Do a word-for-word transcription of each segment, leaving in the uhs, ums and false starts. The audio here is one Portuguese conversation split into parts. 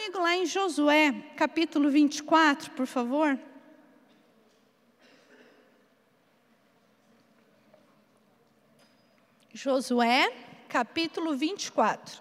comigo lá em Josué, capítulo vinte e quatro, por favor. Josué, capítulo vinte e quatro.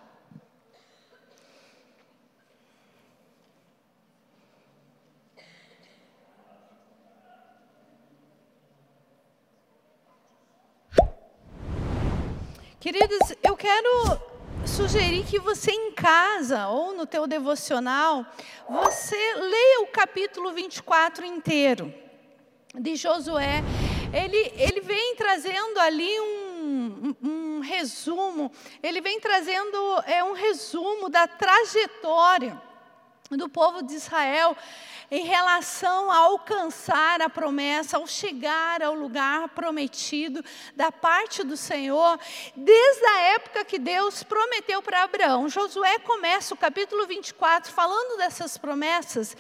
Queridos, eu quero sugerir que você em casa ou no teu devocional, você leia o capítulo vinte e quatro inteiro de Josué. Ele, ele vem trazendo ali um, um, um resumo, ele vem trazendo é, um resumo da trajetória do povo de Israel em relação a alcançar a promessa, ao chegar ao lugar prometido da parte do Senhor, desde a época que Deus prometeu para Abraão. Josué começa o capítulo vinte e quatro falando dessas promessas,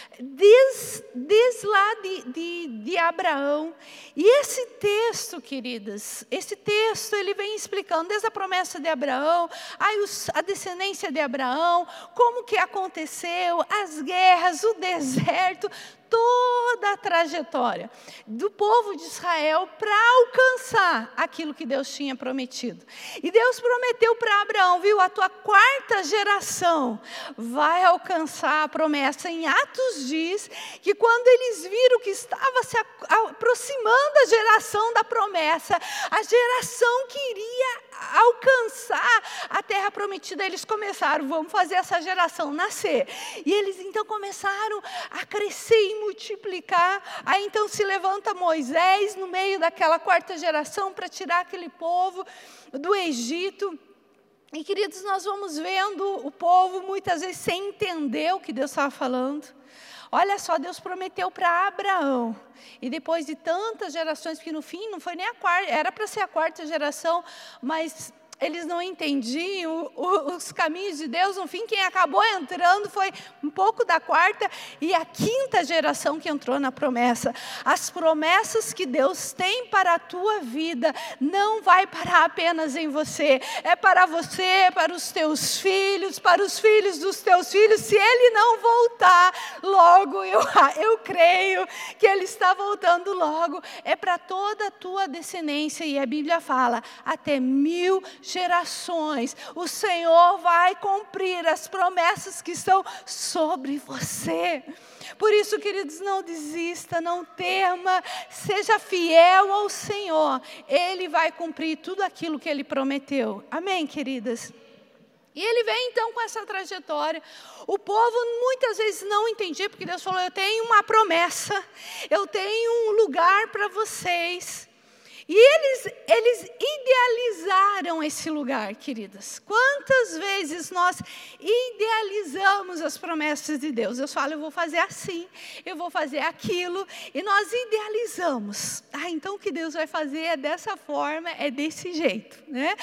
Desde, desde lá de, de, de Abraão. E esse texto, queridas, esse texto ele vem explicando desde a promessa de Abraão, aí os, a descendência de Abraão, como que aconteceu, as guerras, o deserto, toda a trajetória do povo de Israel para alcançar aquilo que Deus tinha prometido. E Deus prometeu para Abraão, viu, a tua quarta geração vai alcançar a promessa. Em Atos diz que quando eles viram que estava se aproximando a geração da promessa, a geração que iria alcançar a terra prometida, eles começaram, vamos fazer essa geração nascer. E eles então começaram a crescer e multiplicar. Aí então se levanta Moisés no meio daquela quarta geração para tirar aquele povo do Egito. E queridos, nós vamos vendo o povo muitas vezes sem entender o que Deus estava falando. Olha só, Deus prometeu para Abraão, e depois de tantas gerações, que no fim não foi nem a quarta, era para ser a quarta geração, mas eles não entendiam o, o, os caminhos de Deus. No fim, quem acabou entrando foi um pouco da quarta e a quinta geração que entrou na promessa. As promessas que Deus tem para a tua vida não vai parar apenas em você. É para você, para os teus filhos, para os filhos dos teus filhos. Se Ele não voltar logo, eu, eu creio que Ele está voltando logo. É para toda a tua descendência. E a Bíblia fala, até mil gerações, o Senhor vai cumprir as promessas que estão sobre você. Por isso, queridos, não desista, não tema, seja fiel ao Senhor. Ele vai cumprir tudo aquilo que Ele prometeu. Amém, queridas? E Ele vem então com essa trajetória. O povo muitas vezes não entendia, porque Deus falou, eu tenho uma promessa, eu tenho um lugar para vocês. E eles, eles idealizaram esse lugar, queridas. Quantas vezes nós idealizamos as promessas de Deus? Deus fala, eu vou fazer assim, eu vou fazer aquilo, e nós idealizamos. Ah, então o que Deus vai fazer é dessa forma, é desse jeito, né?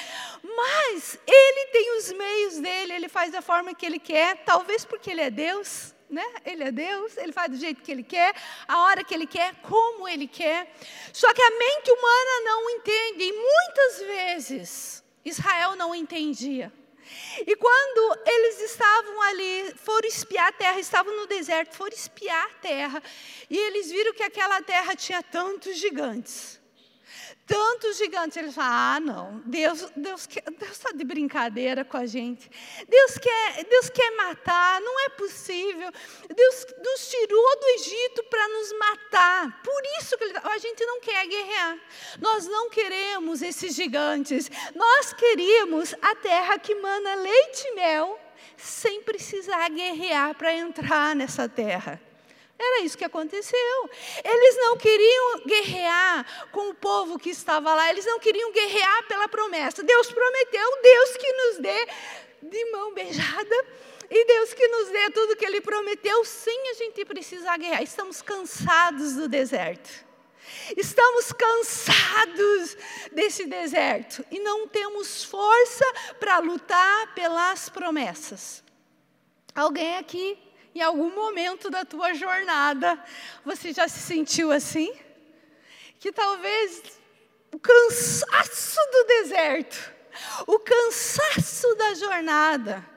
Mas Ele tem os meios dEle, Ele faz da forma que Ele quer, talvez porque Ele é Deus, né? Ele é Deus, Ele faz do jeito que Ele quer, a hora que Ele quer, como Ele quer. Só que a mente humana não entende, e muitas vezes Israel não entendia. E quando eles estavam ali, foram espiar a terra, estavam no deserto, foram espiar a terra, e eles viram que aquela terra tinha tantos gigantes. Tantos gigantes, eles falam, ah não, Deus Deus quer, Deus está de brincadeira com a gente. Deus quer, Deus quer matar, não é possível. Deus nos tirou do Egito para nos matar. Por isso que ele, a gente não quer guerrear. Nós não queremos esses gigantes. Nós queríamos a terra que mana leite e mel, sem precisar guerrear para entrar nessa terra. Era isso que aconteceu. Eles não queriam guerrear com o povo que estava lá. Eles não queriam guerrear pela promessa. Deus prometeu, Deus que nos dê de mão beijada. E Deus que nos dê tudo que Ele prometeu sem a gente precisar guerrear. Estamos cansados do deserto. Estamos cansados desse deserto. E não temos força para lutar pelas promessas. Alguém aqui? Em algum momento da tua jornada, você já se sentiu assim? Que talvez o cansaço do deserto, o cansaço da jornada,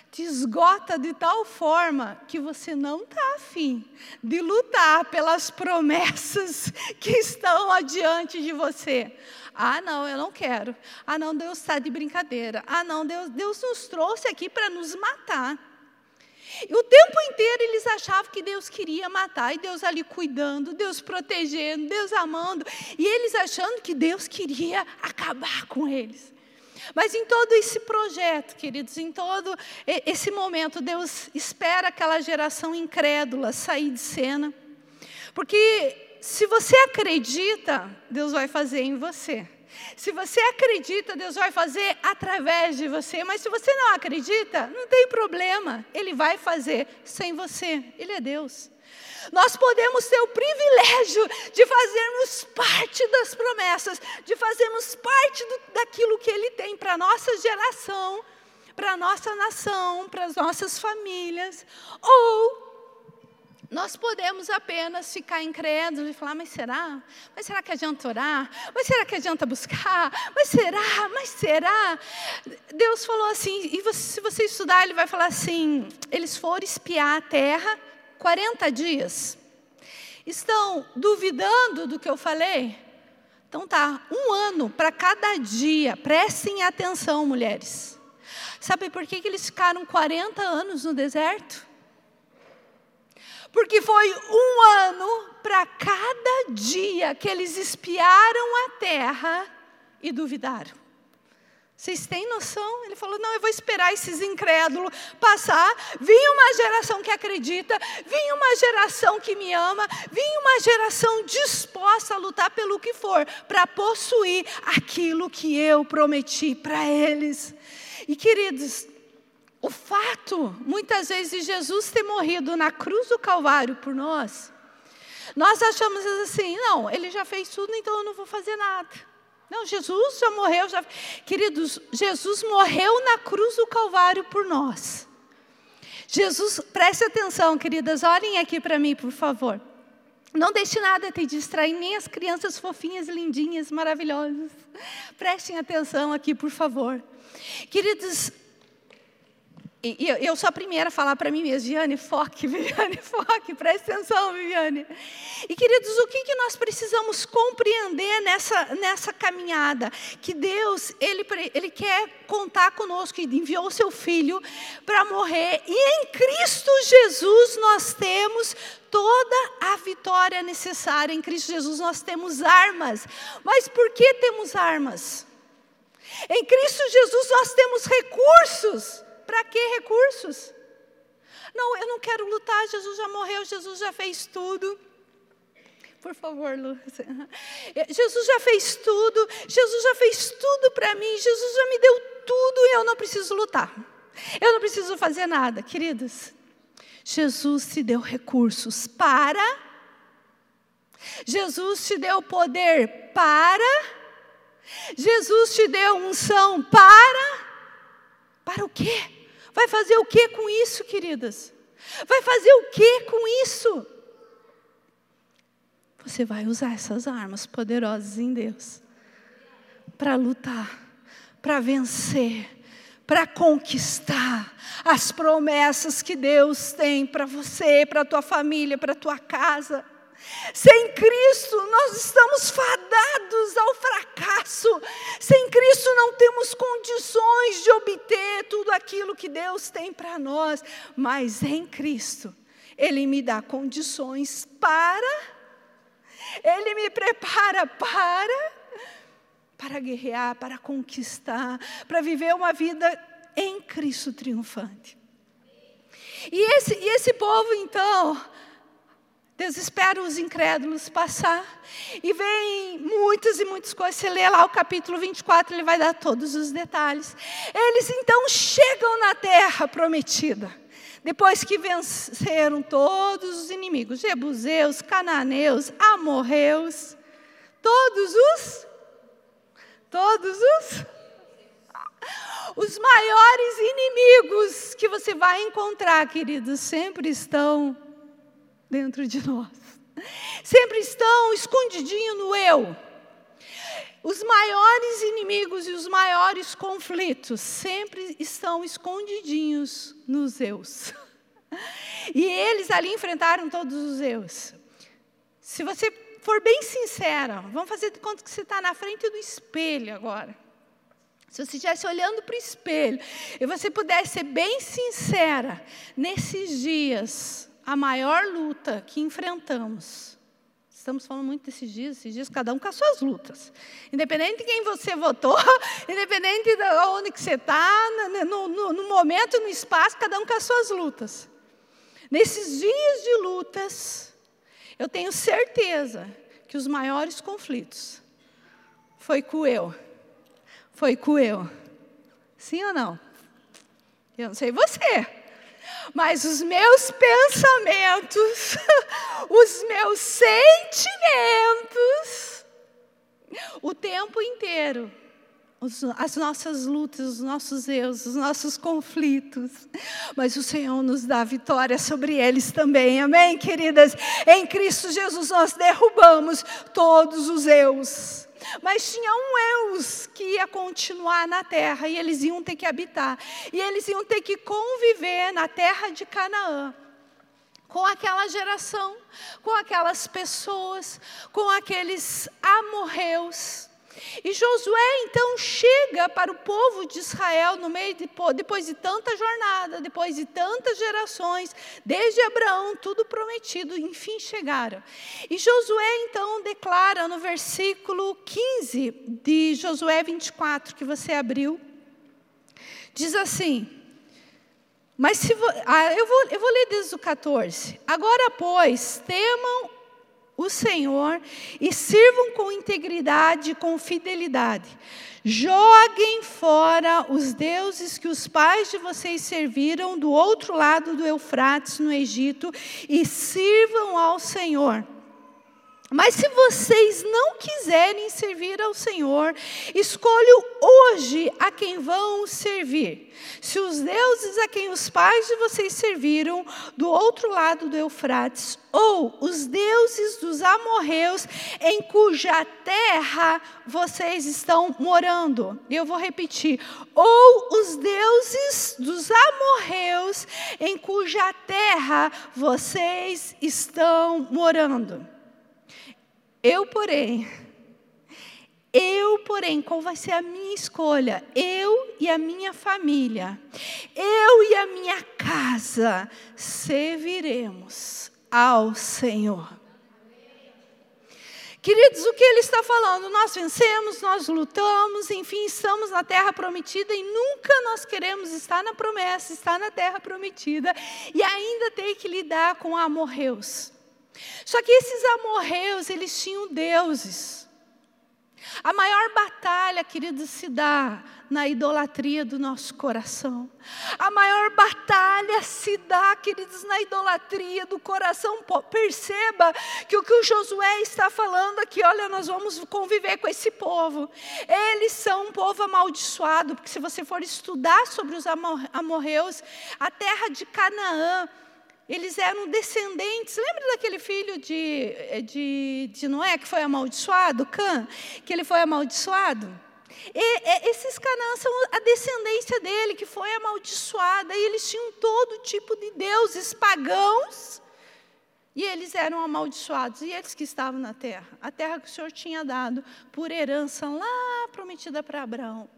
te esgota de tal forma que você não está afim de lutar pelas promessas que estão adiante de você. Ah, não, eu não quero. Ah, não, Deus está de brincadeira. Ah, não, Deus, Deus nos trouxe aqui para nos matar. E o tempo inteiro eles achavam que Deus queria matar, e Deus ali cuidando, Deus protegendo, Deus amando, e eles achando que Deus queria acabar com eles. Mas em todo esse projeto, queridos, em todo esse momento, Deus espera aquela geração incrédula sair de cena. Porque se você acredita, Deus vai fazer em você. Se você acredita, Deus vai fazer através de você. Mas se você não acredita, não tem problema. Ele vai fazer sem você. Ele é Deus. Nós podemos ter o privilégio de fazermos parte das promessas, de fazermos parte do, daquilo que Ele tem para a nossa geração, para a nossa nação, para as nossas famílias. Ou nós podemos apenas ficar incrédulos e falar, mas será? Mas será que adianta orar? Mas será que adianta buscar? Mas será? Mas será? Deus falou assim, e você, se você estudar, Ele vai falar assim, eles foram espiar a terra quarenta dias. Estão duvidando do que eu falei? Então tá, um ano para cada dia. Prestem atenção, mulheres. Sabe por que, que eles ficaram quarenta anos no deserto? Porque foi um ano para cada dia que eles espiaram a terra e duvidaram. Vocês têm noção? Ele falou, não, eu vou esperar esses incrédulos passar. Vinha uma geração que acredita, vinha uma geração que me ama, vinha uma geração disposta a lutar pelo que for, para possuir aquilo que eu prometi para eles. E queridos, o fato, muitas vezes, de Jesus ter morrido na cruz do Calvário por nós, nós achamos assim, não, Ele já fez tudo, então eu não vou fazer nada. Não, Jesus já morreu. Já... Queridos, Jesus morreu na cruz do Calvário por nós. Jesus, preste atenção, queridas, olhem aqui para mim, por favor. Não deixe nada te distrair, nem as crianças fofinhas, lindinhas, maravilhosas. Prestem atenção aqui, por favor. Queridos, e eu sou a primeira a falar para mim mesma, Viviane, foque, Viviane, foque, preste atenção, Viviane. E queridos, o que, que nós precisamos compreender nessa, nessa caminhada? Que Deus, Ele, Ele quer contar conosco, e enviou o seu Filho para morrer. E em Cristo Jesus nós temos toda a vitória necessária. Em Cristo Jesus nós temos armas. Mas por que temos armas? Em Cristo Jesus nós temos recursos. Para que recursos? Não, eu não quero lutar, Jesus já morreu, Jesus já fez tudo. Por favor, Lu. Jesus já fez tudo, Jesus já fez tudo para mim, Jesus já me deu tudo e eu não preciso lutar. Eu não preciso fazer nada. Queridos, Jesus te deu recursos para, Jesus te deu poder para, Jesus te deu unção para, para o quê? Vai fazer o que com isso, queridas? Vai fazer o que com isso? Você vai usar essas armas poderosas em Deus para lutar, para vencer, para conquistar as promessas que Deus tem para você, para a tua família, para a tua casa. Sem Cristo nós estamos fadados ao fracasso. Sem Cristo não temos condições de obter tudo aquilo que Deus tem para nós. Mas em Cristo, Ele me dá condições para, Ele me prepara para, para guerrear, para conquistar, para viver uma vida em Cristo triunfante. E esse, e esse povo então, Deus espera os incrédulos passar, e vem muitas e muitas coisas. Você lê lá o capítulo vinte e quatro, ele vai dar todos os detalhes. Eles então chegam na terra prometida, depois que venceram todos os inimigos, jebuseus, cananeus, amorreus, todos os, todos os, os maiores inimigos que você vai encontrar, queridos, sempre estão dentro de nós. Sempre estão escondidinho no eu. Os maiores inimigos e os maiores conflitos sempre estão escondidinhos nos eus. E eles ali enfrentaram todos os eus. Se você for bem sincera, vamos fazer de conta que você está na frente do espelho agora. Se você estivesse olhando para o espelho e você pudesse ser bem sincera, nesses dias, a maior luta que enfrentamos, estamos falando muito desses dias, esses dias, cada um com as suas lutas. Independente de quem você votou, independente de onde que você está, no, no, no momento, no espaço, cada um com as suas lutas. Nesses dias de lutas, eu tenho certeza que os maiores conflitos foi com eu. Foi com eu. Sim ou não? Eu não sei você. Mas os meus pensamentos, os meus sentimentos, o tempo inteiro, os, as nossas lutas, os nossos erros, os nossos conflitos, mas o Senhor nos dá vitória sobre eles também, amém, queridas? Em Cristo Jesus nós derrubamos todos os eus. Mas tinha um eus que ia continuar na terra, e eles iam ter que habitar, e eles iam ter que conviver na terra de Canaã, com aquela geração, com aquelas pessoas, com aqueles amorreus. E Josué então chega para o povo de Israel, no meio de, depois de tanta jornada, depois de tantas gerações, desde Abraão, tudo prometido, enfim chegaram. E Josué então declara no versículo quinze de Josué vinte e quatro, que você abriu, diz assim, mas se vo, ah, eu, vou, eu vou ler desde o quatorze. Agora, pois, temam o Senhor e sirvam com integridade e com fidelidade. Joguem fora os deuses que os pais de vocês serviram do outro lado do Eufrates, no Egito, e sirvam ao Senhor. Mas se vocês não quiserem servir ao Senhor, escolham hoje a quem vão servir. Se os deuses a quem os pais de vocês serviram do outro lado do Eufrates, ou os deuses dos amorreus em cuja terra vocês estão morando. Eu vou repetir. Ou os deuses dos amorreus em cuja terra vocês estão morando. Eu, porém, eu, porém, qual vai ser a minha escolha? Eu e a minha família, eu e a minha casa, serviremos ao Senhor. Queridos, o que ele está falando? Nós vencemos, nós lutamos, enfim, estamos na terra prometida e nunca nós queremos estar na promessa, estar na terra prometida e ainda ter que lidar com amorreus. Só que esses amorreus, eles tinham deuses. A maior batalha, queridos, se dá na idolatria do nosso coração. A maior batalha se dá, queridos, na idolatria do coração. Perceba que o que o Josué está falando aqui, olha, nós vamos conviver com esse povo. Eles são um povo amaldiçoado, porque se você for estudar sobre os amorreus, a terra de Canaã, eles eram descendentes, lembra daquele filho de, de, de Noé que foi amaldiçoado, Cã? Que ele foi amaldiçoado? E, e, esses Canaã são a descendência dele, que foi amaldiçoada. E eles tinham todo tipo de deuses pagãos. E eles eram amaldiçoados. E eles que estavam na terra. A terra que o Senhor tinha dado por herança lá prometida para Abraão.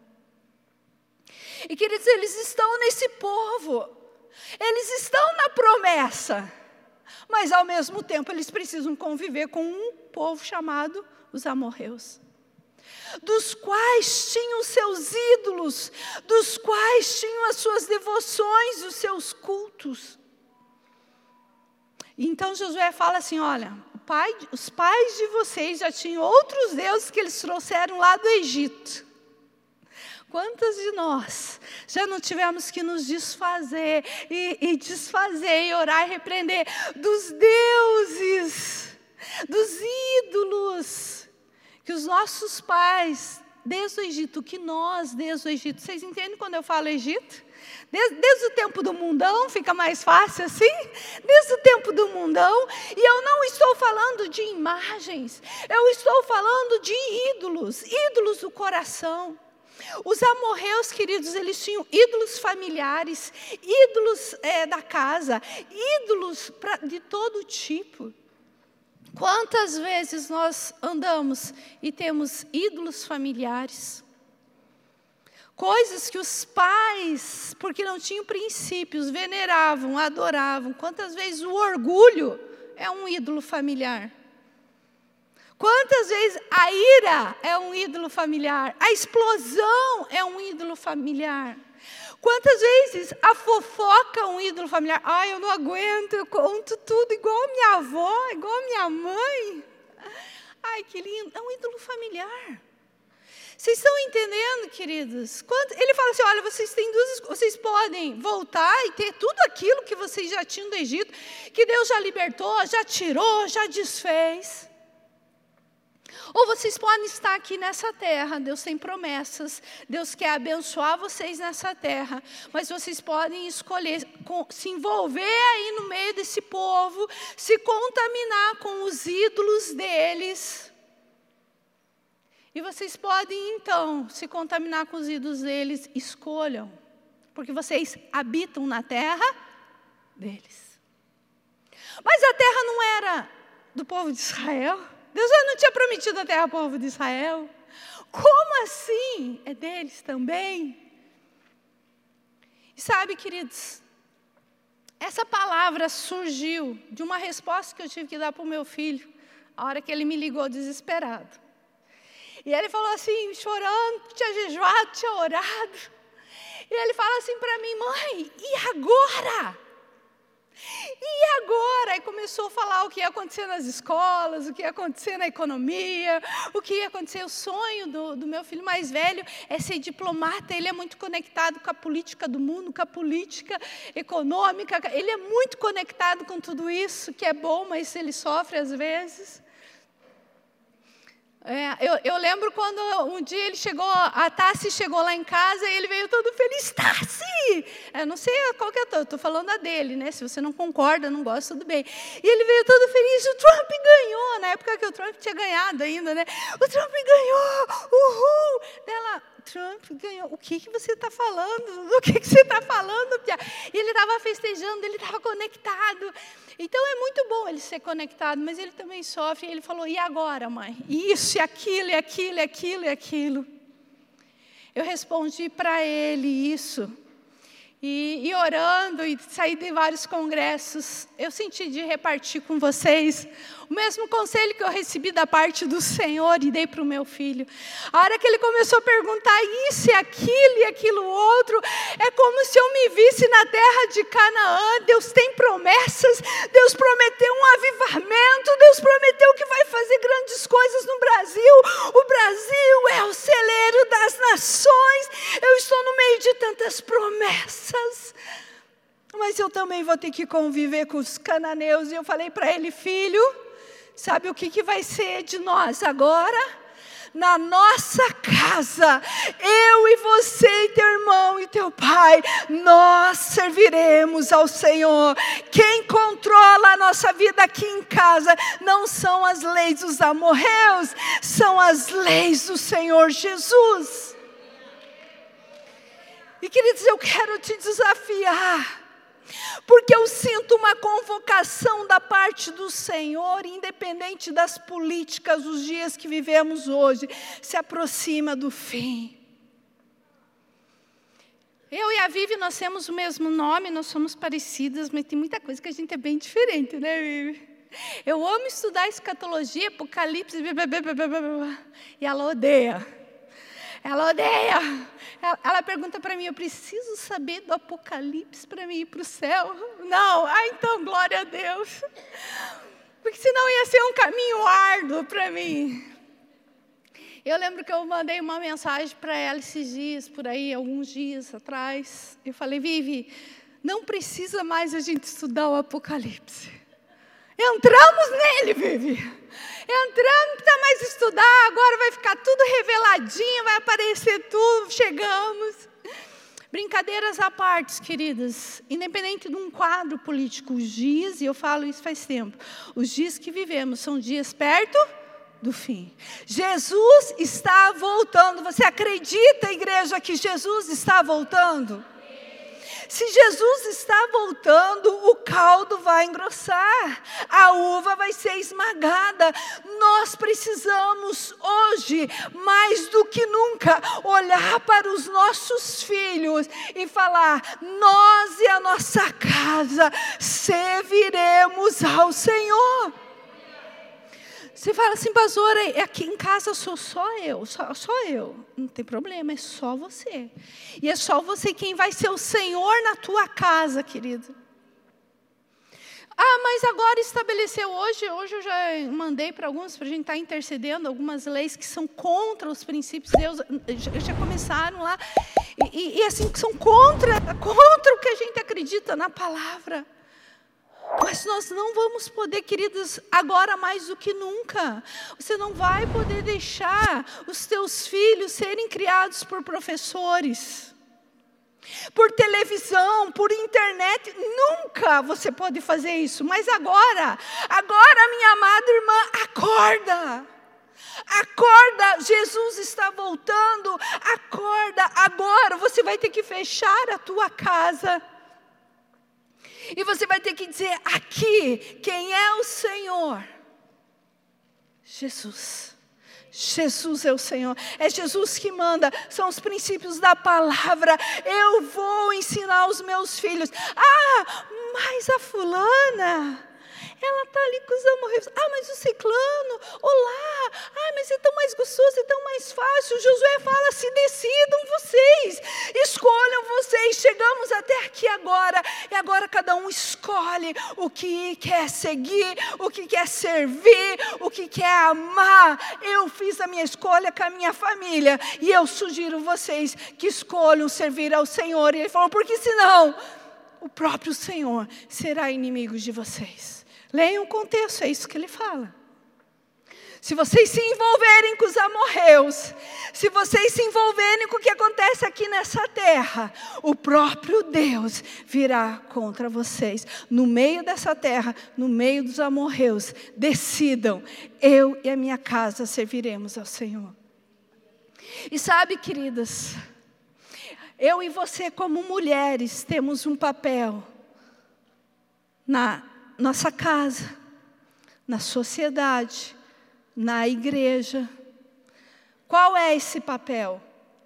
E queridos, eles estão nesse povo. Eles estão na promessa, mas ao mesmo tempo eles precisam conviver com um povo chamado os amorreus, dos quais tinham seus ídolos, dos quais tinham as suas devoções, os seus cultos. Então Josué fala assim, olha, o pai, os pais de vocês já tinham outros deuses que eles trouxeram lá do Egito. Quantas de nós já não tivemos que nos desfazer e, e desfazer e orar e repreender dos deuses, dos ídolos que os nossos pais, desde o Egito, que nós desde o Egito, vocês entendem quando eu falo Egito? Desde, desde o tempo do mundão, fica mais fácil assim? Desde o tempo do mundão. E eu não estou falando de imagens, eu estou falando de ídolos, ídolos do coração. Os amorreus, queridos, eles tinham ídolos familiares, ídolos é, da casa, ídolos pra, de todo tipo. Quantas vezes nós andamos e temos ídolos familiares? Coisas que os pais, porque não tinham princípios, veneravam, adoravam. Quantas vezes o orgulho é um ídolo familiar? Quantas vezes a ira é um ídolo familiar? A explosão é um ídolo familiar? Quantas vezes a fofoca é um ídolo familiar? Ai, eu não aguento, eu conto tudo igual a minha avó, igual a minha mãe. Ai, que lindo, é um ídolo familiar. Vocês estão entendendo, queridos? Quanto, ele fala assim, olha, vocês têm duas, vocês podem voltar e ter tudo aquilo que vocês já tinham do Egito, que Deus já libertou, já tirou, já desfez. Ou vocês podem estar aqui nessa terra, Deus tem promessas, Deus quer abençoar vocês nessa terra, mas vocês podem escolher se envolver aí no meio desse povo, se contaminar com os ídolos deles. E vocês podem, então, se contaminar com os ídolos deles, escolham, porque vocês habitam na terra deles. Mas a terra não era do povo de Israel? Deus já não tinha prometido a terra ao povo de Israel? Como assim? É deles também? E sabe, queridos, essa palavra surgiu de uma resposta que eu tive que dar para o meu filho, a hora que ele me ligou desesperado. E ele falou assim, chorando, tinha jejuado, tinha orado. E ele fala assim para mim, mãe, e agora? E agora? E começou a falar o que ia acontecer nas escolas, o que ia acontecer na economia, o que ia acontecer. O sonho do, do meu filho mais velho é ser diplomata. Ele é muito conectado com a política do mundo, com a política econômica. Ele é muito conectado com tudo isso, que é bom, mas ele sofre às vezes. É, eu, eu lembro quando um dia ele chegou, a Tassi chegou lá em casa e ele veio todo feliz. Tassi! Eu não sei qual que é, eu estou falando a dele, né? Se você não concorda, não gosta, tudo bem. E ele veio todo feliz, o Trump ganhou, na época que o Trump tinha ganhado ainda, né? O Trump ganhou, uhul! Ela, Trump ganhou, o que, que você está falando? O que, que você está falando, Pia? E ele estava festejando, ele estava conectado. Então é muito bom ele ser conectado, mas ele também sofre. E ele falou, e agora, mãe? Isso, e aquilo, e aquilo, e aquilo, e aquilo. Eu respondi para ele isso. E, e orando, e saí de vários congressos, eu senti de repartir com vocês o mesmo conselho que eu recebi da parte do Senhor e dei para o meu filho. A hora que ele começou a perguntar isso e aquilo e aquilo outro, é como se eu me visse na terra de Canaã. Deus tem promessas, Deus prometeu um avivamento, Deus prometeu que vai fazer grandes coisas no Brasil. O Brasil é o celeiro das nações. Eu estou no meio de tantas promessas, mas eu também vou ter que conviver com os cananeus. E eu falei para ele, filho, sabe o que, que vai ser de nós agora? Na nossa casa, eu e você e teu irmão e teu pai, nós serviremos ao Senhor. Quem controla a nossa vida aqui em casa não são as leis dos amorreus, são as leis do Senhor Jesus. E queridos, eu quero te desafiar, porque eu sinto uma convocação da parte do Senhor, independente das políticas, os dias que vivemos hoje, se aproxima do fim. Eu e a Vivi, nós temos o mesmo nome, nós somos parecidas, mas tem muita coisa que a gente é bem diferente, né, Vivi? Eu amo estudar escatologia, Apocalipse, blá, blá, blá, blá, blá, blá, e ela odeia. Ela odeia. Ela, ela pergunta para mim, eu preciso saber do Apocalipse para mim ir para o céu? Não. Ah, então, glória a Deus. Porque senão ia ser um caminho árduo para mim. Eu lembro que eu mandei uma mensagem para ela esses dias, por aí, alguns dias atrás. Eu falei, Vivi, não precisa mais a gente estudar o Apocalipse. Entramos nele, Vivi. Entramos, não precisa mais estudar, agora vai ficar tudo reveladinho, vai aparecer tudo, chegamos. Brincadeiras à parte, queridas, independente de um quadro político, os dias, e eu falo isso faz tempo, os dias que vivemos são dias perto do fim. Jesus está voltando. Você acredita, igreja, que Jesus está voltando? Se Jesus está voltando, o caldo vai engrossar, a uva vai ser esmagada. Nós precisamos hoje, mais do que nunca, olhar para os nossos filhos e falar: nós e a nossa casa serviremos ao Senhor. Você fala assim, pastora, aqui em casa sou só eu, só, só eu. Não tem problema, é só você. E é só você quem vai ser o Senhor na tua casa, querido. Ah, mas agora estabeleceu hoje, hoje eu já mandei para alguns, para a gente estar intercedendo, algumas leis que são contra os princípios de Deus, já, já começaram lá, e, e, e assim, que são contra, contra o que a gente acredita na palavra. Mas nós não vamos poder, queridos, agora mais do que nunca. Você não vai poder deixar os teus filhos serem criados por professores, por televisão, por internet. Nunca você pode fazer isso. Mas agora, agora, minha amada irmã, acorda. Acorda, Jesus está voltando. Acorda, agora você vai ter que fechar a tua casa. E você vai ter que dizer aqui, quem é o Senhor? Jesus. Jesus é o Senhor. É Jesus que manda. São os princípios da palavra. Eu vou ensinar os meus filhos. Ah, mas a fulana, ela está ali com os amorreus. Ah, mas o ciclano, olá. Ah, mas é tão mais gostoso, é tão mais fácil. Josué fala, se decidam vocês. Escolham vocês. Chegamos até aqui agora. E agora cada um escolhe o que quer seguir, o que quer servir, o que quer amar. Eu fiz a minha escolha com a minha família. E eu sugiro vocês que escolham servir ao Senhor. E ele falou, porque senão o próprio Senhor será inimigo de vocês. Leiam o contexto, é isso que ele fala. Se vocês se envolverem com os amorreus, se vocês se envolverem com o que acontece aqui nessa terra, o próprio Deus virá contra vocês. No meio dessa terra, no meio dos amorreus, decidam, eu e a minha casa serviremos ao Senhor. E sabe, queridas, eu e você como mulheres temos um papel na nossa casa, na sociedade, na igreja. Qual é esse papel?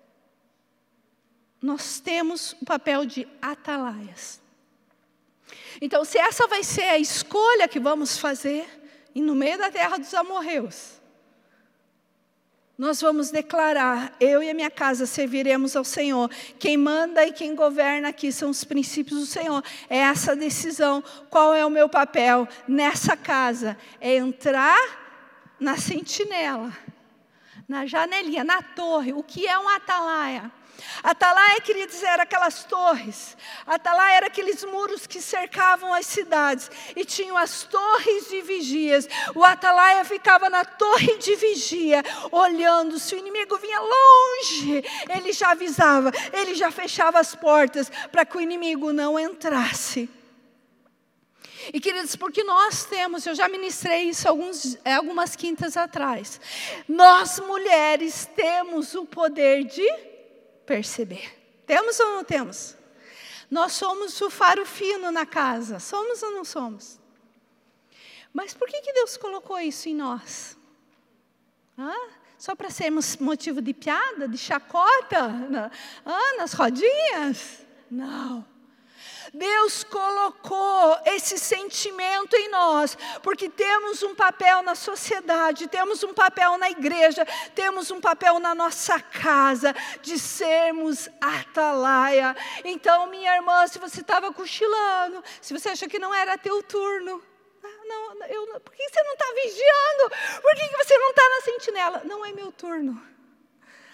Nós temos o papel de atalaias. Então, se essa vai ser a escolha que vamos fazer, e no meio da terra dos amorreus, nós vamos declarar, eu e a minha casa serviremos ao Senhor. Quem manda e quem governa aqui são os princípios do Senhor. É essa decisão. Qual é o meu papel nessa casa? É entrar na sentinela, na janelinha, na torre. O que é um atalaia? Atalaia, queridos, era aquelas torres. Atalaia era aqueles muros que cercavam as cidades. E tinham as torres de vigias. O atalaia ficava na torre de vigia, olhando. Se o inimigo vinha longe, ele já avisava. Ele já fechava as portas para que o inimigo não entrasse. E, queridos, porque nós temos, eu já ministrei isso alguns, algumas quintas atrás. Nós, mulheres, temos o poder de perceber. Temos ou não temos? Nós somos o faro fino na casa. Somos ou não somos? Mas por que que Deus colocou isso em nós? Ah, só para sermos motivo de piada, de chacota? Na, ah, nas rodinhas? Não. Deus colocou esse sentimento em nós, porque temos um papel na sociedade, temos um papel na igreja, temos um papel na nossa casa, de sermos atalaia. Então, minha irmã, se você estava cochilando, se você achou que não era teu turno, não, eu, por que você não está vigiando? Por que você não está na sentinela? Não é meu turno.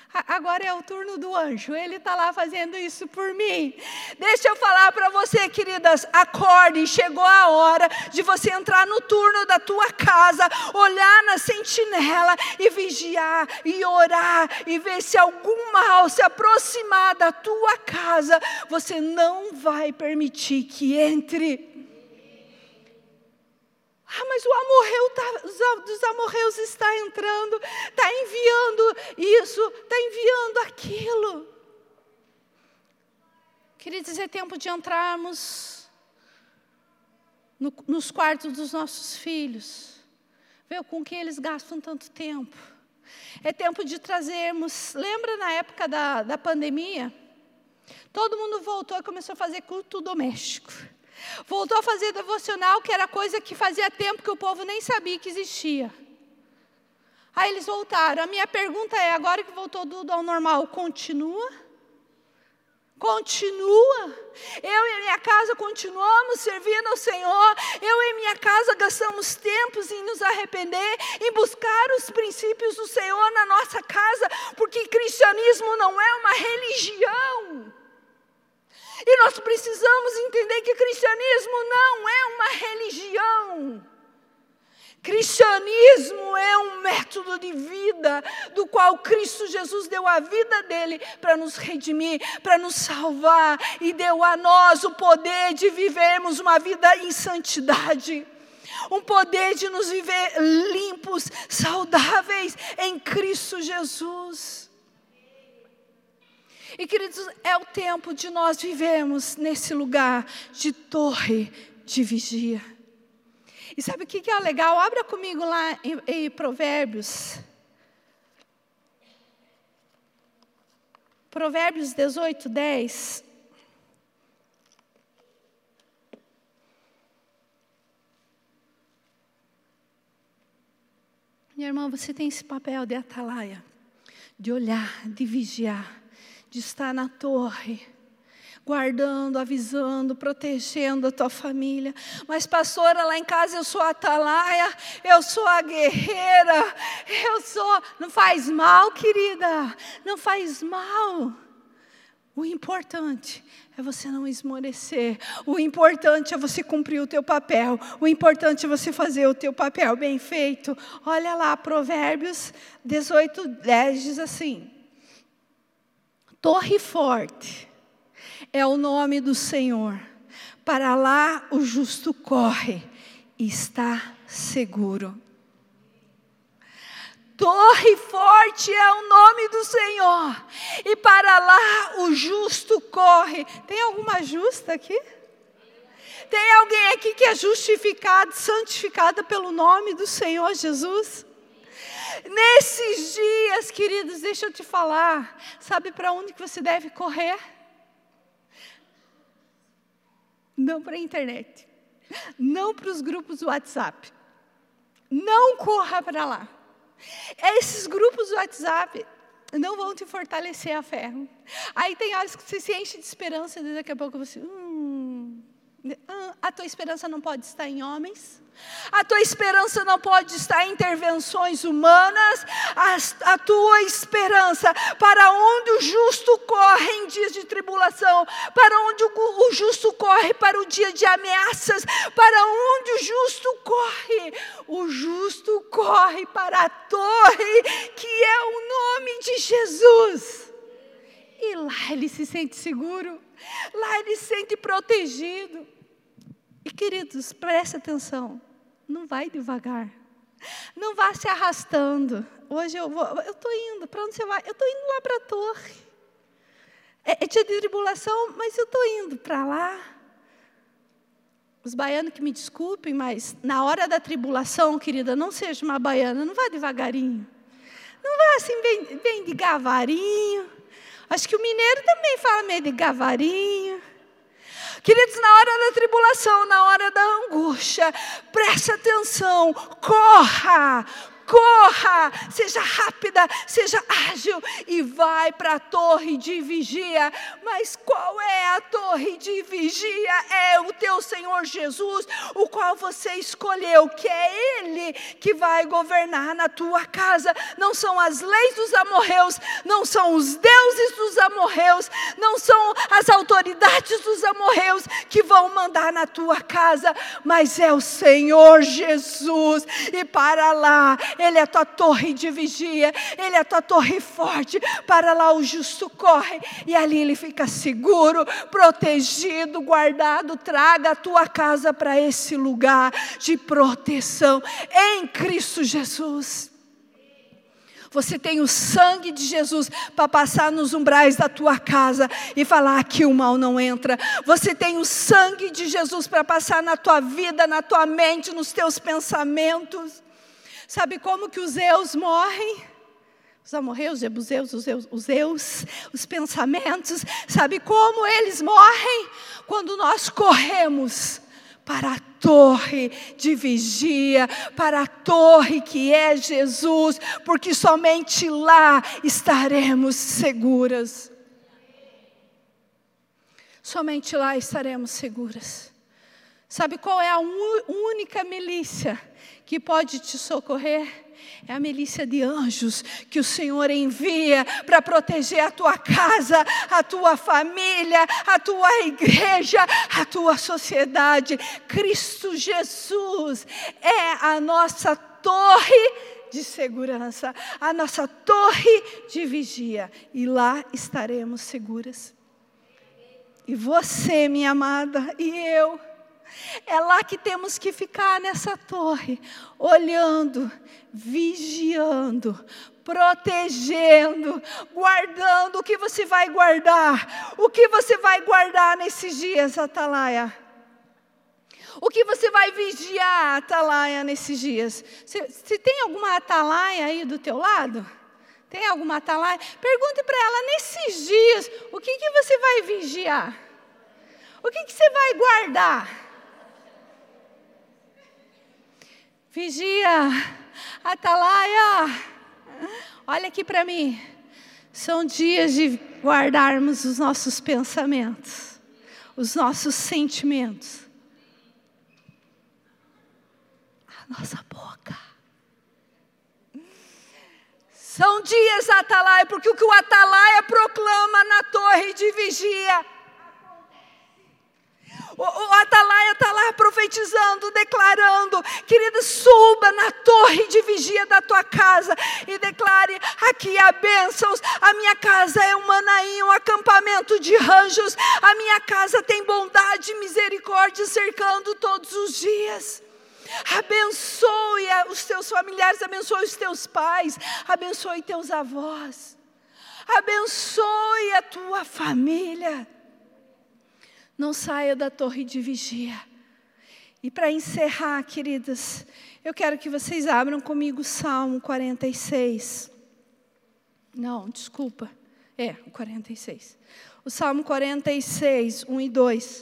Agora é o turno do anjo, ele está lá fazendo isso por mim. Deixa eu falar para você, queridas, acorde, chegou a hora de você entrar no turno da tua casa, olhar na sentinela e vigiar, e orar, e ver se algum mal se aproximar da tua casa, você não vai permitir que entre. Ah, mas o amorreu tá, os, os amorreus está entrando, está enviando isso, está enviando aquilo. Queridos, é tempo de entrarmos no, nos quartos dos nossos filhos, ver com quem eles gastam tanto tempo. É tempo de trazermos, lembra na época da, da pandemia? Todo mundo voltou e começou a fazer culto doméstico. Voltou a fazer devocional, que era coisa que fazia tempo que o povo nem sabia que existia. Aí eles voltaram. A minha pergunta é, agora que voltou tudo ao normal, continua? Continua? Eu e a minha casa continuamos servindo ao Senhor. Eu e minha casa gastamos tempos em nos arrepender, em buscar os princípios do Senhor na nossa casa, porque cristianismo não é uma religião. E nós precisamos entender que cristianismo não é uma religião. Cristianismo é um método de vida, do qual Cristo Jesus deu a vida dele para nos redimir, para nos salvar, e deu a nós o poder de vivermos uma vida em santidade. Um poder de nos viver limpos, saudáveis em Cristo Jesus. E queridos, é o tempo de nós vivermos nesse lugar de torre de vigia. E sabe o que é legal? Abra comigo lá em, em Provérbios. Provérbios dezoito, dez. Minha irmã, você tem esse papel de atalaia, de olhar, de vigiar, de estar na torre, guardando, avisando, protegendo a tua família. Mas pastora, lá em casa eu sou a atalaia, eu sou a guerreira, eu sou... Não faz mal, querida, não faz mal. O importante é você não esmorecer. O importante é você cumprir o teu papel. O importante é você fazer o teu papel bem feito. Olha lá, Provérbios dezoito, dez diz assim: Torre forte é o nome do Senhor, para lá o justo corre e está seguro. Torre forte é o nome do Senhor, e para lá o justo corre. Tem alguma justa aqui? Tem alguém aqui que é justificado, santificada pelo nome do Senhor Jesus? Nesses dias, queridos, deixa eu te falar, sabe para onde que você deve correr? Não para a internet, não para os grupos do WhatsApp, não corra para lá. Esses grupos do WhatsApp não vão te fortalecer a fé. Aí tem horas que você se enche de esperança e daqui a pouco você... Hum, a tua esperança não pode estar em homens. A tua esperança não pode estar em intervenções humanas. A, a tua esperança, para onde o justo corre em dias de tribulação, para onde o, o justo corre para o dia de ameaças, para onde o justo corre, o justo corre para a torre, que é o nome de Jesus. E lá ele se sente seguro, lá ele se sente protegido. E queridos, preste atenção, não vai devagar, não vá se arrastando. Hoje eu vou, eu estou indo, para onde você vai? Eu estou indo lá para a torre. É, é dia de tribulação, mas eu estou indo para lá. Os baianos que me desculpem, mas na hora da tribulação, querida, não seja uma baiana, não vá devagarinho. Não vá assim, bem, bem de gavarinho. Acho que o mineiro também fala meio de gavarinho. Queridos, na hora da tribulação, na hora da angústia, preste atenção, corra, corra, seja rápida, seja ágil e vai para a torre de vigia. Mas qual é a torre de vigia? É o teu Senhor Jesus, o qual você escolheu, que é Ele que vai governar na tua casa. Não são as leis dos amorreus, não são os deuses dos amorreus, não são as autoridades dos amorreus que vão mandar na tua casa, mas é o Senhor Jesus. E para lá, Ele é a tua torre de vigia, Ele é a tua torre forte. Para lá o justo corre e ali ele fica seguro, protegido, guardado. Traga a tua casa para esse lugar de proteção em Cristo Jesus. Você tem o sangue de Jesus para passar nos umbrais da tua casa e falar: aqui o mal não entra. Você tem o sangue de Jesus para passar na tua vida, na tua mente, nos teus pensamentos. Sabe como que os eus morrem? Os amorreus, os jebuseus, os eus, os eus, os pensamentos. Sabe como eles morrem? Quando nós corremos para a torre de vigia, para a torre que é Jesus, porque somente lá estaremos seguras. Somente lá estaremos seguras. Sabe qual é a única milícia que pode te socorrer? É a milícia de anjos que o Senhor envia para proteger a tua casa, a tua família, a tua igreja, a tua sociedade. Cristo Jesus é a nossa torre de segurança, a nossa torre de vigia. E lá estaremos seguras. E você, minha amada, e eu, é lá que temos que ficar, nessa torre, olhando, vigiando, protegendo, guardando. O que você vai guardar? O que você vai guardar nesses dias, Atalaia? O que você vai vigiar, Atalaia, nesses dias? Se, se tem alguma Atalaia aí do teu lado? Tem alguma Atalaia? Pergunte para ela, nesses dias, o que, que você vai vigiar? O que, que você vai guardar? Vigia, Atalaia, olha aqui para mim. São dias de guardarmos os nossos pensamentos, os nossos sentimentos, a nossa boca. São dias, Atalaia, porque o que o Atalaia proclama na torre de vigia, O, o Atalaia está lá profetizando, declarando. Querida, suba na torre de vigia da tua casa e declare: aqui há bênçãos. A minha casa é um Manaim, um acampamento de anjos. A minha casa tem bondade e misericórdia cercando todos os dias. Abençoe os teus familiares, abençoe os teus pais, abençoe teus avós, abençoe a tua família. Não saia da torre de vigia. E para encerrar, queridas, eu quero que vocês abram comigo o Salmo quarenta e seis. Não, desculpa. É, o quarenta e seis. O Salmo quarenta e seis, um e dois.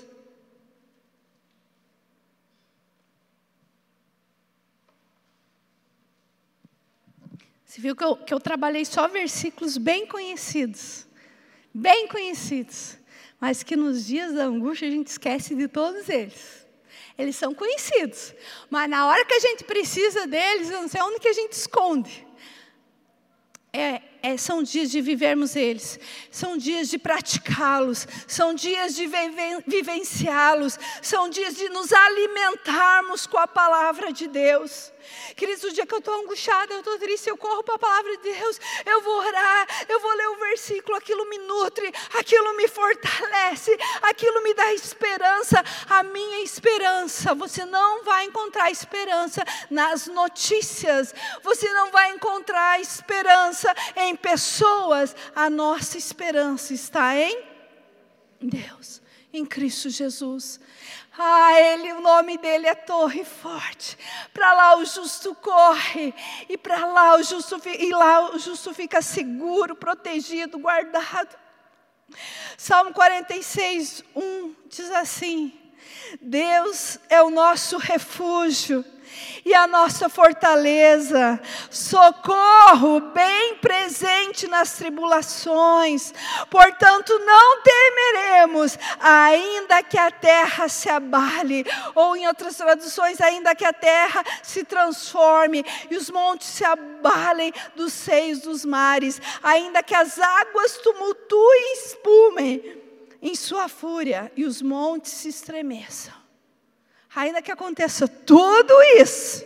Você viu que eu, que eu trabalhei só versículos bem conhecidos. Bem conhecidos. Mas que nos dias da angústia a gente esquece de todos eles. Eles são conhecidos, mas na hora que a gente precisa deles, eu não sei onde que a gente esconde. É, é, são dias de vivermos eles, são dias de praticá-los, são dias de viven, vivenciá-los, são dias de nos alimentarmos com a palavra de Deus. Queridos, o dia que eu estou angustiada, eu estou triste, eu corro para a palavra de Deus, eu vou orar, eu vou ler o versículo, aquilo me nutre, aquilo me fortalece, aquilo me dá esperança. A minha esperança, você não vai encontrar esperança nas notícias, você não vai encontrar esperança em pessoas. A nossa esperança está em Deus, em Cristo Jesus. Ah, Ele, o nome dEle é torre forte. Para lá o justo corre, e para lá o justo, e lá o justo fica seguro, protegido, guardado. Salmo quarenta e seis, um diz assim: Deus é o nosso refúgio e a nossa fortaleza, socorro bem presente nas tribulações. Portanto, não temeremos, ainda que a terra se abale, ou em outras traduções, ainda que a terra se transforme e os montes se abalem dos seios dos mares, ainda que as águas tumultuem e espumem em sua fúria e os montes se estremeçam. Ainda que aconteça tudo isso,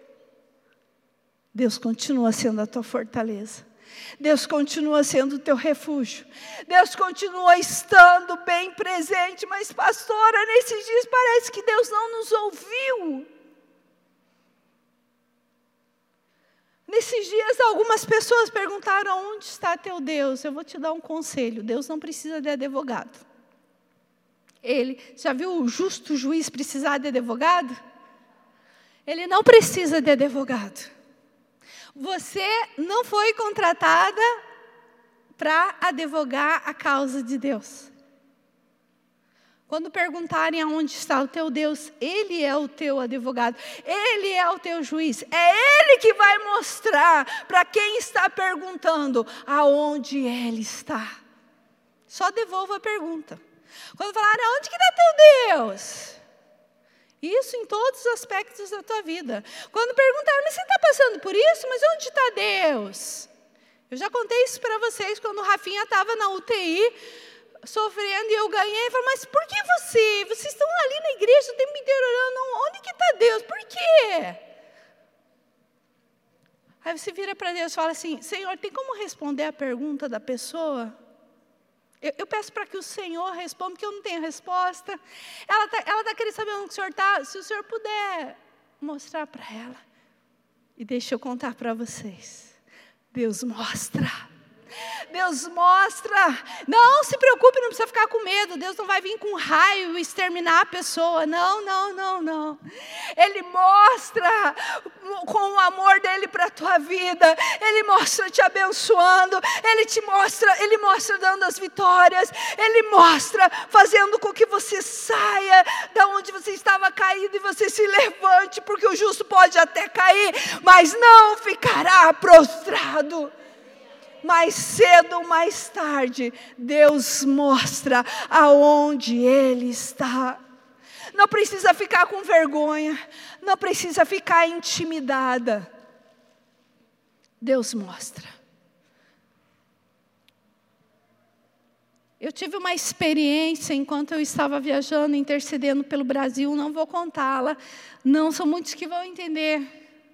Deus continua sendo a tua fortaleza. Deus continua sendo o teu refúgio. Deus continua estando bem presente. Mas, pastora, nesses dias parece que Deus não nos ouviu. Nesses dias, algumas pessoas perguntaram: onde está teu Deus? Eu vou te dar um conselho: Deus não precisa de advogado. Ele, já viu o justo juiz precisar de advogado? Ele não precisa de advogado. Você não foi contratada para advogar a causa de Deus. Quando perguntarem aonde está o teu Deus, Ele é o teu advogado, Ele é o teu juiz. É Ele que vai mostrar para quem está perguntando aonde Ele está. Só devolva a pergunta. Quando falarem, aonde que está teu Deus? Isso em todos os aspectos da tua vida. Quando perguntarem, mas você está passando por isso? Mas onde está Deus? Eu já contei isso para vocês, quando o Rafinha estava na U T I, sofrendo, e eu ganhei. Eu falei, mas por que você? Vocês estão ali na igreja o tempo inteiro orando. Onde que está Deus? Por quê? Aí você vira para Deus e fala assim, Senhor, tem como responder a pergunta da pessoa? Eu, eu peço para que o Senhor responda, porque eu não tenho resposta. Ela está ela tá querendo saber onde o Senhor está. Se o Senhor puder mostrar para ela. E deixa eu contar para vocês. Deus mostra. Deus mostra. Não se preocupe, não precisa ficar com medo. Deus não vai vir com raio e exterminar a pessoa. Não, não, não, não. Ele mostra com o amor dele para a tua vida. Ele mostra te abençoando. Ele te mostra, ele mostra dando as vitórias. Ele mostra fazendo com que você saia da onde você estava caído e você se levante, porque o justo pode até cair, mas não ficará prostrado. Mais cedo ou mais tarde, Deus mostra aonde Ele está. Não precisa ficar com vergonha, não precisa ficar intimidada. Deus mostra. Eu tive uma experiência enquanto eu estava viajando, intercedendo pelo Brasil, não vou contá-la, não são muitos que vão entender.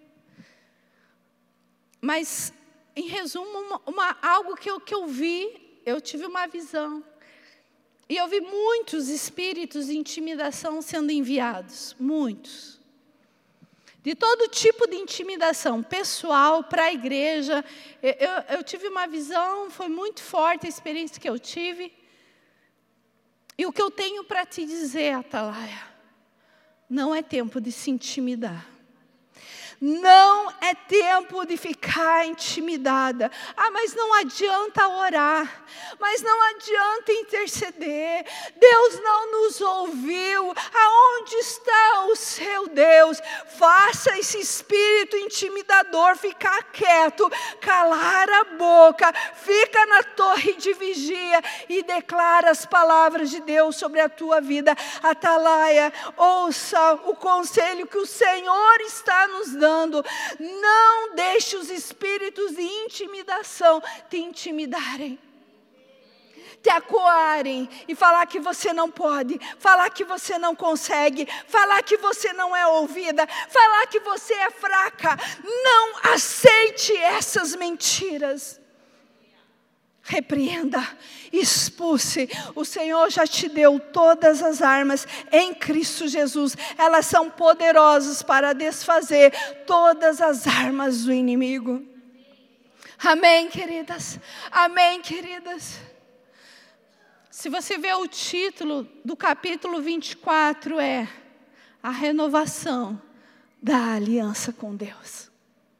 Mas em resumo, uma, uma, algo que eu, que eu vi, eu tive uma visão. E eu vi muitos espíritos de intimidação sendo enviados. Muitos. De todo tipo de intimidação, pessoal, para a igreja. Eu, eu, eu tive uma visão, foi muito forte a experiência que eu tive. E o que eu tenho para te dizer, Atalaia, não é tempo de se intimidar. Não é tempo de ficar intimidada. Ah, mas não adianta orar. Mas não adianta interceder. Deus não nos ouviu. Aonde está o seu Deus? Faça esse espírito intimidador ficar quieto, calar a boca, fica na torre de vigia e declara as palavras de Deus sobre a tua vida. Atalaia, ouça o conselho que o Senhor está nos dando. Não deixe os espíritos de intimidação te intimidarem, te acuarem e falar que você não pode, falar que você não consegue, falar que você não é ouvida, falar que você é fraca. Não aceite essas mentiras. Repreenda, expulse. O Senhor já te deu todas as armas em Cristo Jesus. Elas são poderosas para desfazer todas as armas do inimigo. Amém, queridas? Amém, queridas? Se você vê o título do capítulo vinte e quatro, é a renovação da aliança com Deus.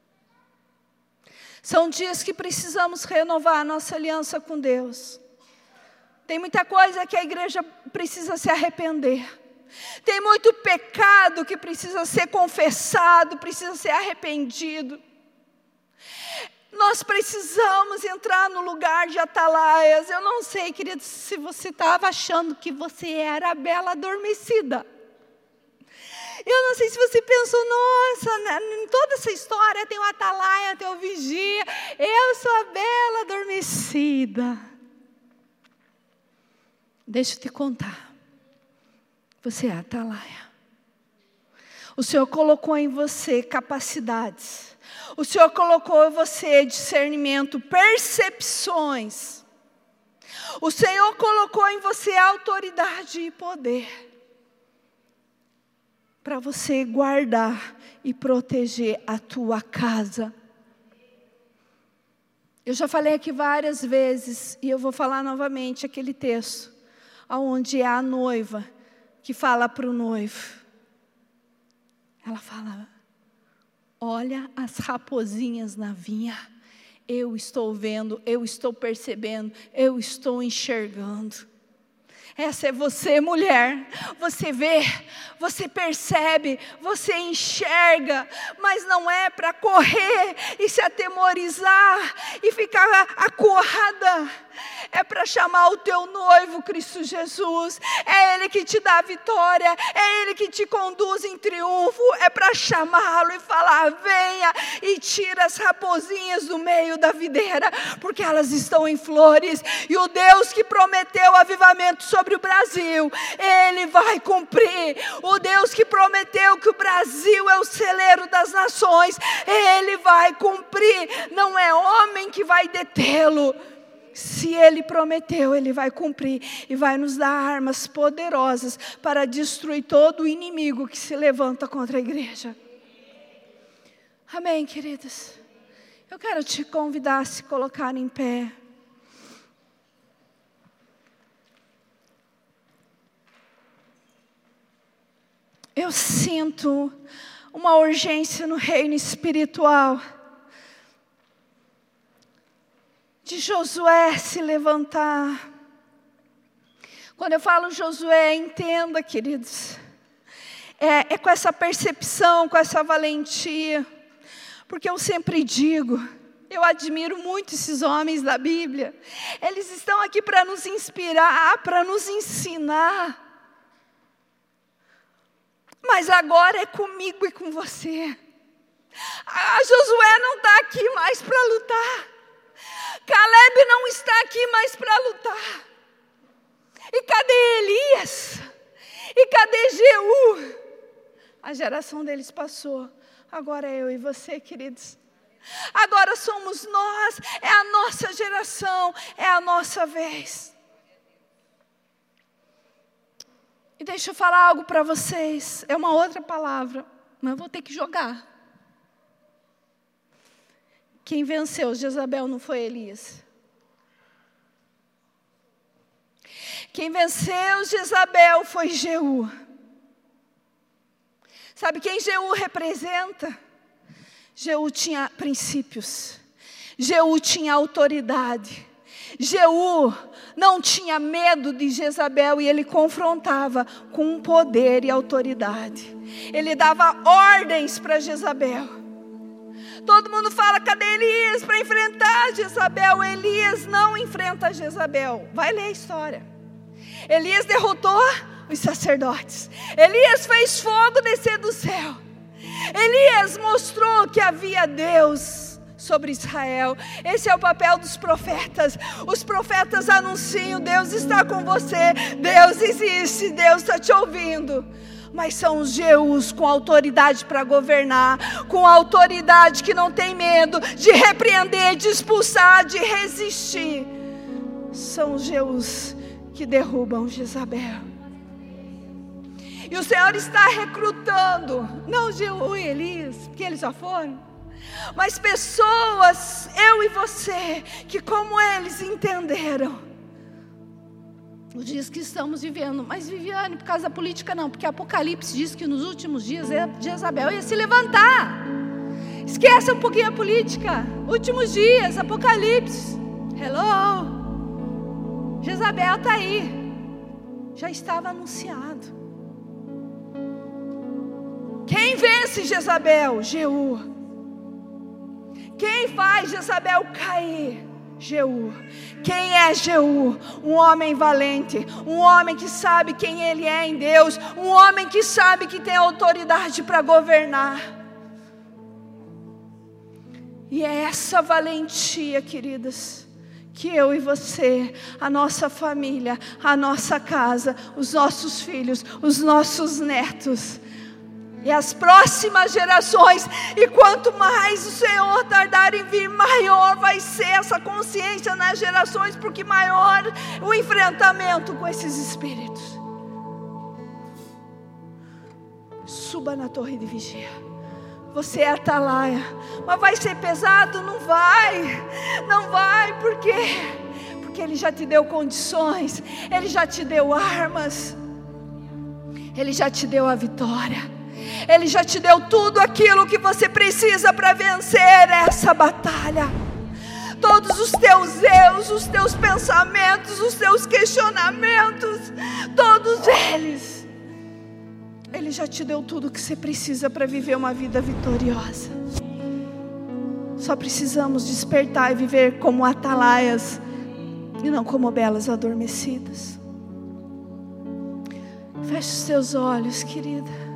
São dias que precisamos renovar a nossa aliança com Deus. Tem muita coisa que a igreja precisa se arrepender. Tem muito pecado que precisa ser confessado, precisa ser arrependido. Nós precisamos entrar no lugar de atalaias. Eu não sei, querido, se você estava achando que você era a bela adormecida. Eu não sei se você pensou, nossa, né, em toda essa história tem o atalaia, tem o vigia. Eu sou a bela adormecida. Deixa eu te contar. Você é a atalaia. O Senhor colocou em você capacidades. O Senhor colocou em você discernimento, percepções. O Senhor colocou em você autoridade e poder. Para você guardar e proteger a tua casa. Eu já falei aqui várias vezes, e eu vou falar novamente aquele texto, onde é a noiva que fala para o noivo. Ela fala, olha as raposinhas na vinha, eu estou vendo, eu estou percebendo, eu estou enxergando. Essa é você, mulher. Você vê, você percebe, você enxerga, mas não é para correr e se atemorizar e ficar acuada. É para chamar o teu noivo, Cristo Jesus. É Ele que te dá a vitória, é Ele que te conduz em triunfo. É para chamá-lo e falar, venha e tira as raposinhas do meio da videira, porque elas estão em flores. E o Deus que prometeu avivamento sobre o Brasil, Ele vai cumprir. O Deus que prometeu que o Brasil é o celeiro das nações, Ele vai cumprir. Não é homem que vai detê-lo. Se Ele prometeu, Ele vai cumprir. E vai nos dar armas poderosas para destruir todo o inimigo que se levanta contra a igreja. Amém, queridos? Eu quero te convidar a se colocar em pé. Eu sinto uma urgência no reino espiritual. De Josué se levantar. Quando eu falo Josué, entenda, queridos. É, é com essa percepção, com essa valentia. Porque eu sempre digo, eu admiro muito esses homens da Bíblia. Eles estão aqui para nos inspirar, para nos ensinar. Mas agora é comigo e com você. A Josué não está aqui mais para lutar. Caleb não está aqui mais para lutar. E cadê Elias? E cadê Jeú? A geração deles passou. Agora é eu e você, queridos. Agora somos nós. É a nossa geração. É a nossa vez. E deixa eu falar algo para vocês. É uma outra palavra, mas eu vou ter que jogar. Quem venceu Jezabel não foi Elias. Quem venceu Jezabel foi Jeú. Sabe quem Jeú representa? Jeú tinha princípios. Jeú tinha autoridade. Jeú não tinha medo de Jezabel e ele confrontava com poder e autoridade. Ele dava ordens para Jezabel. Todo mundo fala, cadê Elias para enfrentar Jezabel? Elias não enfrenta Jezabel. Vai ler a história. Elias derrotou os sacerdotes. Elias fez fogo descer do céu. Elias mostrou que havia Deus sobre Israel. Esse é o papel dos profetas. Os profetas anunciam, Deus está com você, Deus existe, Deus está te ouvindo. Mas são os Jeús com autoridade para governar, com autoridade que não tem medo de repreender, de expulsar, de resistir. São os Jeús que derrubam Jezabel. E o Senhor está recrutando, não Jeú e Elias, porque eles já foram, mas pessoas, eu e você, que como eles entenderam os dias que estamos vivendo. Mas Viviane, por causa da política não, porque Apocalipse diz que nos últimos dias Jezabel ia se levantar. Esqueça um pouquinho a política. Últimos dias, Apocalipse. Hello. Jezabel está aí. Já estava anunciado. Quem vence Jezabel? Jeú. Quem faz Jezabel cair? Jeú. Quem é Jeú? Um homem valente, um homem que sabe quem ele é em Deus, um homem que sabe que tem autoridade para governar. E é essa valentia, queridas, que eu e você, a nossa família, a nossa casa, os nossos filhos, os nossos netos e as próximas gerações, e quanto mais o Senhor tardar em vir, maior vai ser essa consciência nas gerações, porque maior o enfrentamento com esses espíritos. Suba na torre de vigia. Você é atalaia, mas vai ser pesado? Não vai, não vai, por quê? Porque Ele já te deu condições, Ele já te deu armas, Ele já te deu a vitória. Ele já te deu tudo aquilo que você precisa para vencer essa batalha. Todos os teus erros, os teus pensamentos, os teus questionamentos, todos eles, Ele já te deu tudo que você precisa para viver uma vida vitoriosa. Só precisamos despertar e viver como atalaias e não como belas adormecidas. Feche os seus olhos, querida.